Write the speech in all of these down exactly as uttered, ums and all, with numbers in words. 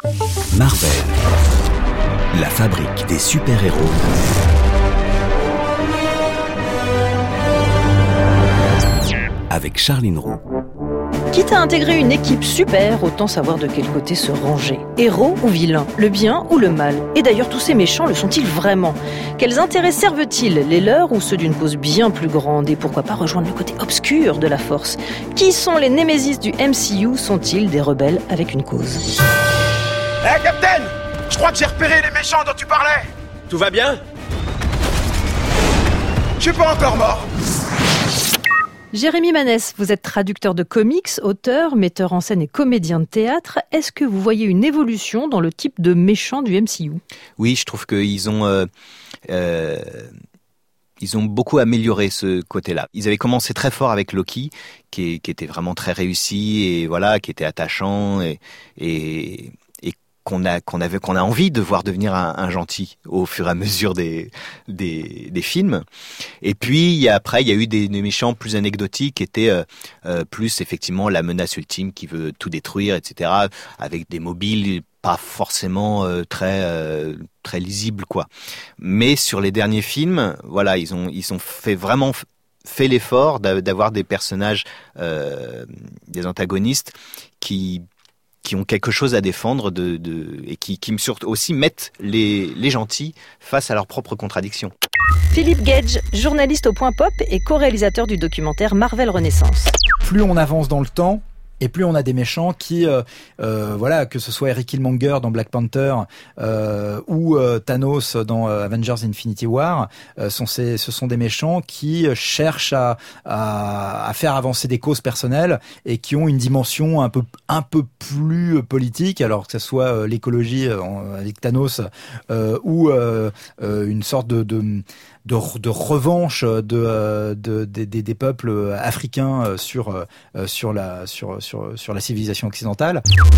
Marvel, la fabrique des super-héros. Avec Charline Roux. Quitte à intégrer une équipe super, autant savoir de quel côté se ranger. Héros ou vilain, le bien ou le mal. Et d'ailleurs, tous ces méchants le sont-ils vraiment ? Quels intérêts servent-ils, les leurs ou ceux d'une cause bien plus grande ? Et pourquoi pas rejoindre le côté obscur de la force ? Qui sont les némésis du M C U ? Sont-ils des rebelles avec une cause ? Hé, hey, Captain ! Je crois que j'ai repéré les méchants dont tu parlais. Tout va bien ? Je suis pas encore mort. Jérémy Manès, vous êtes traducteur de comics, auteur, metteur en scène et comédien de théâtre. Est-ce que vous voyez une évolution dans le type de méchant du M C U ? Oui, je trouve qu'ils ont... Euh, euh... Ils ont beaucoup amélioré ce côté-là. Ils avaient commencé très fort avec Loki, qui, est, qui était vraiment très réussi et voilà, qui était attachant et, et, et qu'on a qu'on avait qu'on a envie de voir devenir un, un gentil au fur et à mesure des des, des films. Et puis il y a, après, il y a eu des, des méchants plus anecdotiques, qui étaient euh, euh, plus effectivement la menace ultime qui veut tout détruire, et cetera. Avec des mobiles pas forcément euh, très euh, très lisibles, quoi. Mais sur les derniers films, voilà, ils ont ils ont fait vraiment fait l'effort d'avoir des personnages, euh, des antagonistes qui qui ont quelque chose à défendre de, de et qui qui surtout aussi mettent les les gentils face à leurs propres contradictions. Philippe Gage, journaliste au Point Pop et co-réalisateur du documentaire Marvel Renaissance. Plus on avance dans le temps, et plus on a des méchants qui, euh, euh, voilà, que ce soit Eric Killmonger dans Black Panther euh, ou euh, Thanos dans euh, Avengers Infinity War, euh, sont ces, ce sont des méchants qui cherchent à, à, à faire avancer des causes personnelles et qui ont une dimension un peu, un peu plus politique, alors que ce soit euh, l'écologie euh, avec Thanos euh, ou euh, euh, une sorte de, de De, de revanche de, de, de, de des peuples africains sur sur la sur sur sur la civilisation occidentale.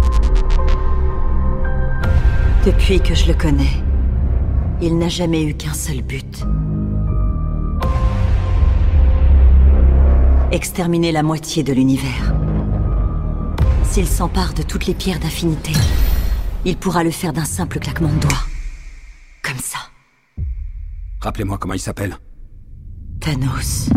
Depuis que je le connais, il n'a jamais eu qu'un seul but. Exterminer la moitié de l'univers. S'il s'empare de toutes les pierres d'infinité, il pourra le faire d'un simple claquement de doigts. Comme ça. Rappelez-moi comment il s'appelle. Thanos.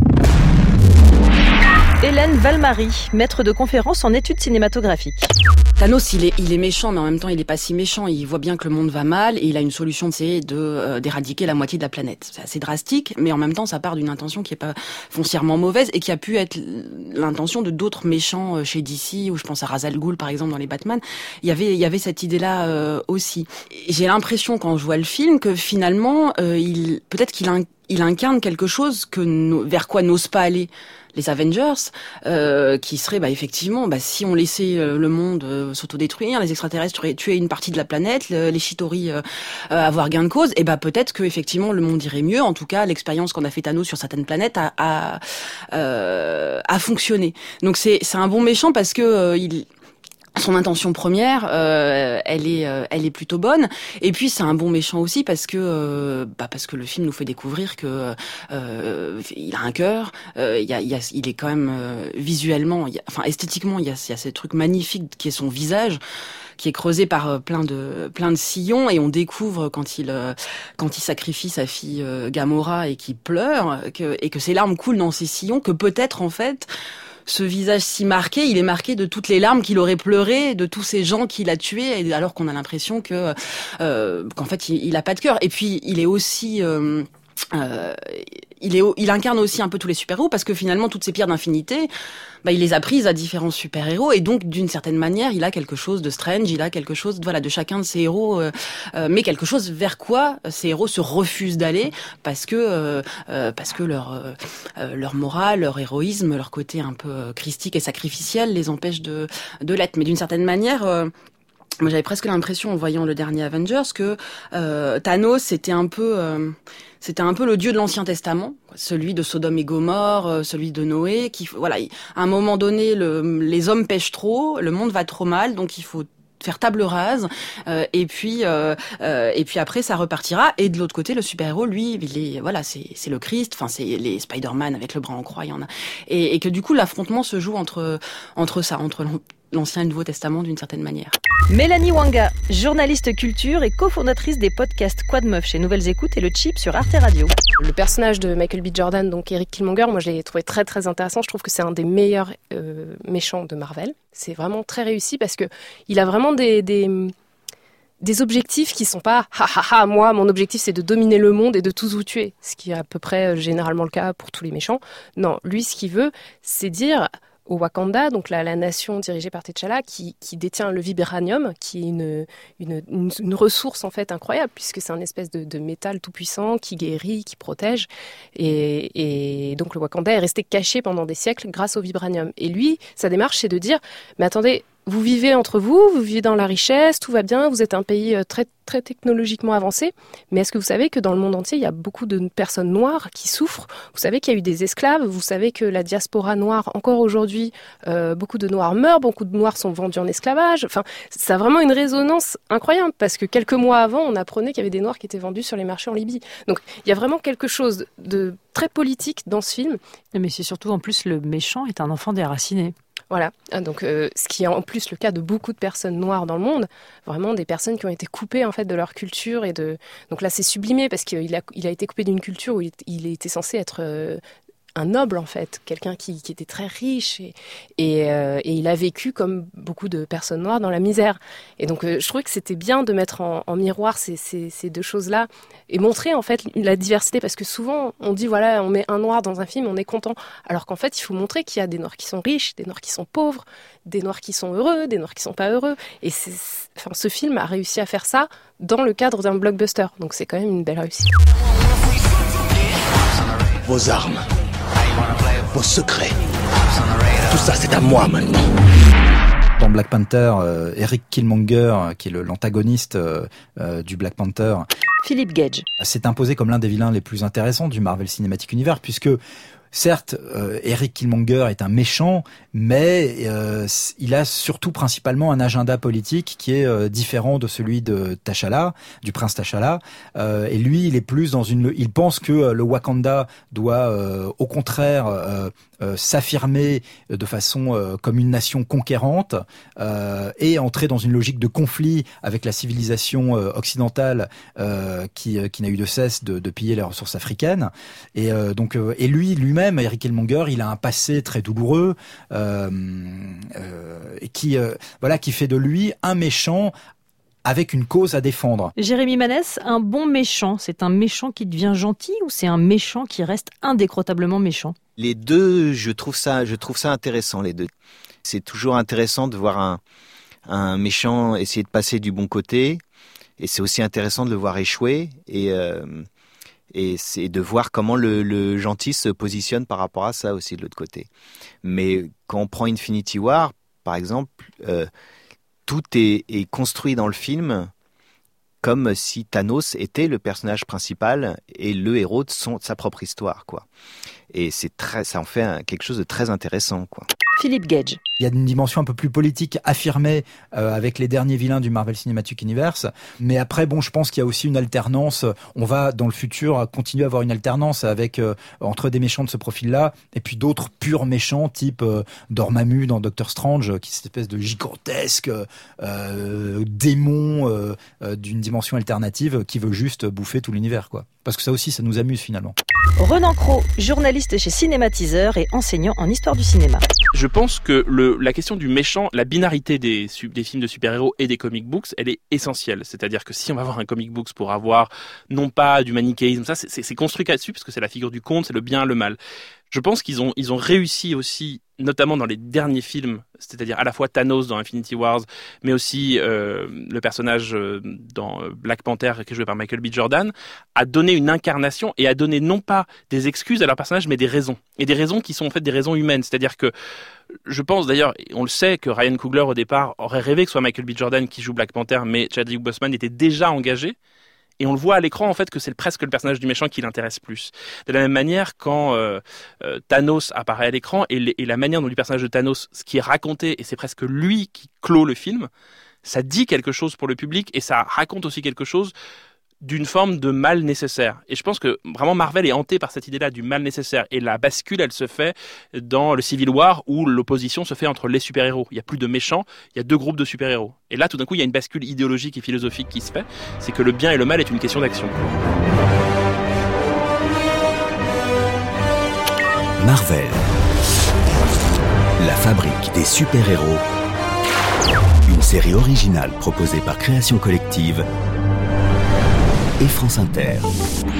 Hélène Valmarie, maître de conférences en études cinématographiques. Thanos, il est, il est méchant, mais en même temps, il est pas si méchant. Il voit bien que le monde va mal et il a une solution, c'est de euh, d'éradiquer la moitié de la planète. C'est assez drastique, mais en même temps, ça part d'une intention qui est pas foncièrement mauvaise et qui a pu être l'intention de d'autres méchants chez D C, ou je pense à Ra's al Ghul, par exemple, dans les Batman. Il y avait, il y avait cette idée-là euh, aussi. Et j'ai l'impression, quand je vois le film, que finalement, euh, il, peut-être qu'il inc- il incarne quelque chose que no- vers quoi n'osent pas aller les Avengers, euh, qui serait bah, effectivement, bah, si on laissait euh, le monde euh, s'autodétruire, les extraterrestres tuer une partie de la planète, le, les Chitauri euh, euh, avoir gain de cause, et bah peut-être que effectivement le monde irait mieux. En tout cas, l'expérience qu'on a fait Thanos sur certaines planètes a a, euh, a fonctionné. Donc c'est c'est un bon méchant parce que euh, il son intention première, euh, elle est, euh, elle est plutôt bonne. Et puis c'est un bon méchant aussi parce que, euh, bah parce que le film nous fait découvrir que euh, il a un cœur. Euh, il y a, il y a, il est quand même euh, visuellement, il y a, enfin esthétiquement, il y a, il y a ce truc magnifique qui est son visage, qui est creusé par euh, plein de, plein de sillons, et on découvre quand il, euh, quand il sacrifie sa fille euh, Gamora et qu'il pleure, que, et que ses larmes coulent dans ses sillons, que peut-être en fait ce visage si marqué, il est marqué de toutes les larmes qu'il aurait pleurées, de tous ces gens qu'il a tués, alors qu'on a l'impression que euh, qu'en fait il, il a pas de cœur. Et puis il est aussi euh, euh, il est il incarne aussi un peu tous les super-héros, parce que finalement toutes ces pierres d'infinité, bah il les a prises à différents super-héros, et donc d'une certaine manière il a quelque chose de Strange, il a quelque chose voilà de chacun de ces héros, euh, euh, mais quelque chose vers quoi ces héros se refusent d'aller, parce que euh, euh, parce que leur euh, leur morale, leur héroïsme, leur côté un peu euh, christique et sacrificiel les empêche de de l'être. Mais d'une certaine manière, euh, moi j'avais presque l'impression en voyant le dernier Avengers que euh, Thanos c'était un peu euh, c'était un peu le dieu de l'Ancien Testament, celui de Sodome et Gomorrhe, celui de Noé, qui voilà, à un moment donné le, les hommes pêchent trop, le monde va trop mal, donc il faut faire table rase, euh, et puis euh, euh, et puis après ça repartira. Et de l'autre côté, le super-héros, lui, il est voilà, c'est c'est le Christ, enfin c'est les Spider-Man avec le bras en croix, il y en a, et, et que du coup l'affrontement se joue entre entre ça, entre l'Ancien et le Nouveau Testament d'une certaine manière. Mélanie Wanga, journaliste culture et cofondatrice des podcasts Quad Meuf chez Nouvelles Écoutes et Le Chip sur Arte Radio. Le personnage de Michael B. Jordan, donc Eric Killmonger, moi je l'ai trouvé très très intéressant. Je trouve que c'est un des meilleurs euh, méchants de Marvel. C'est vraiment très réussi parce que il a vraiment des, des, des objectifs qui sont pas ha ha ha, moi mon objectif c'est de dominer le monde et de tous vous tuer, ce qui est à peu près euh, généralement le cas pour tous les méchants. Non, lui ce qu'il veut, c'est dire au Wakanda, donc la, la nation dirigée par T'Challa, qui, qui détient le vibranium, qui est une, une, une, une ressource en fait incroyable, puisque c'est un espèce de, de métal tout puissant qui guérit, qui protège. Et, et donc le Wakanda est resté caché pendant des siècles grâce au vibranium. Et lui, sa démarche, c'est de dire, mais attendez, vous vivez entre vous, vous vivez dans la richesse, tout va bien, vous êtes un pays très, très technologiquement avancé, mais est-ce que vous savez que dans le monde entier, il y a beaucoup de personnes noires qui souffrent ? Vous savez qu'il y a eu des esclaves, vous savez que la diaspora noire, encore aujourd'hui, euh, beaucoup de noirs meurent, beaucoup de noirs sont vendus en esclavage. Enfin, ça a vraiment une résonance incroyable, parce que quelques mois avant, on apprenait qu'il y avait des noirs qui étaient vendus sur les marchés en Libye. Donc, il y a vraiment quelque chose de très politique dans ce film. Mais c'est surtout, en plus, le méchant est un enfant déraciné. Voilà, donc euh, ce qui est en plus le cas de beaucoup de personnes noires dans le monde, vraiment des personnes qui ont été coupées en fait de leur culture et de donc là c'est sublimé parce qu'il a il a été coupé d'une culture où il, il était censé être euh, un noble en fait, quelqu'un qui, qui était très riche et, et, euh, et il a vécu comme beaucoup de personnes noires dans la misère. Et donc euh, je trouvais que c'était bien de mettre en, en miroir ces, ces, ces deux choses-là et montrer en fait la diversité, parce que souvent on dit voilà, on met un noir dans un film, on est content, alors qu'en fait il faut montrer qu'il y a des noirs qui sont riches, des noirs qui sont pauvres, des noirs qui sont heureux, des noirs qui sont pas heureux. Et c'est, enfin, ce film a réussi à faire ça dans le cadre d'un blockbuster, donc c'est quand même une belle réussite. Vos armes, vos secrets, tout ça c'est à moi maintenant. Dans Black Panther, euh, Eric Killmonger, qui est le, l'antagoniste euh, euh, du Black Panther, Philippe Gage s'est imposé comme l'un des vilains les plus intéressants du Marvel Cinematic Universe, puisque certes, euh, Eric Killmonger est un méchant, mais euh, il a surtout principalement un agenda politique qui est euh, différent de celui de T'Challa, du prince T'Challa. Euh, et lui, il est plus dans une. Il pense que euh, le Wakanda doit, euh, au contraire, euh, euh, s'affirmer de façon euh, comme une nation conquérante euh, et entrer dans une logique de conflit avec la civilisation euh, occidentale euh, qui, qui n'a eu de cesse de, de piller les ressources africaines. Et euh, donc, euh, et lui, lui-même, Eric Killmonger, il a un passé très douloureux. Euh, euh, et qui euh, voilà qui fait de lui un méchant avec une cause à défendre. Jérémy Manès, un bon méchant, c'est un méchant qui devient gentil ou c'est un méchant qui reste indécrotablement méchant ? Les deux, je trouve ça, je trouve ça intéressant, les deux. C'est toujours intéressant de voir un, un méchant essayer de passer du bon côté, et c'est aussi intéressant de le voir échouer, et euh, Et c'est de voir comment le, le gentil se positionne par rapport à ça aussi de l'autre côté. Mais quand on prend Infinity War, par exemple, euh, tout est, est construit dans le film comme si Thanos était le personnage principal et le héros de, son, de sa propre histoire, quoi. Et c'est très, ça en fait un, quelque chose de très intéressant, quoi. Philippe Gage. Il y a une dimension un peu plus politique affirmée euh, avec les derniers vilains du Marvel Cinematic Universe. Mais après, bon, je pense qu'il y a aussi une alternance. On va, dans le futur, continuer à avoir une alternance avec euh, entre des méchants de ce profil-là et puis d'autres purs méchants, type euh, Dormammu dans Doctor Strange, qui est cette espèce de gigantesque euh, démon euh, euh, d'une dimension alternative qui veut juste bouffer tout l'univers, quoi. Parce que ça aussi, ça nous amuse finalement. Renan Cros, journaliste chez Cinématiseur et enseignant en histoire du cinéma. Je pense que le, la question du méchant, la binarité des, des films de super-héros et des comic books, elle est essentielle. C'est-à-dire que si on va voir un comic books pour avoir non pas du manichéisme, ça c'est, c'est, c'est construit là-dessus parce que c'est la figure du conte, c'est le bien, le mal. Je pense qu'ils ont, ils ont réussi aussi, notamment dans les derniers films, c'est-à-dire à la fois Thanos dans Infinity Wars, mais aussi euh, le personnage dans Black Panther qui est joué par Michael B. Jordan, à donner une incarnation et à donner non pas des excuses à leur personnage, mais des raisons. Et des raisons qui sont en fait des raisons humaines. C'est-à-dire que je pense d'ailleurs, on le sait, que Ryan Coogler au départ aurait rêvé que ce soit Michael B. Jordan qui joue Black Panther, mais Chadwick Boseman était déjà engagé. Et on le voit à l'écran, en fait, que c'est presque le personnage du méchant qui l'intéresse plus. De la même manière, quand euh, euh, Thanos apparaît à l'écran, et, les, et la manière dont le personnage de Thanos, ce qui est raconté, et c'est presque lui qui clôt le film, ça dit quelque chose pour le public, et ça raconte aussi quelque chose d'une forme de mal nécessaire. Et je pense que vraiment Marvel est hanté par cette idée-là du mal nécessaire. Et la bascule, elle se fait dans le Civil War où l'opposition se fait entre les super-héros. Il n'y a plus de méchants, il y a deux groupes de super-héros. Et là, tout d'un coup, il y a une bascule idéologique et philosophique qui se fait. C'est que le bien et le mal est une question d'action. Marvel, la fabrique des super-héros. Une série originale proposée par Création Collective et France Inter.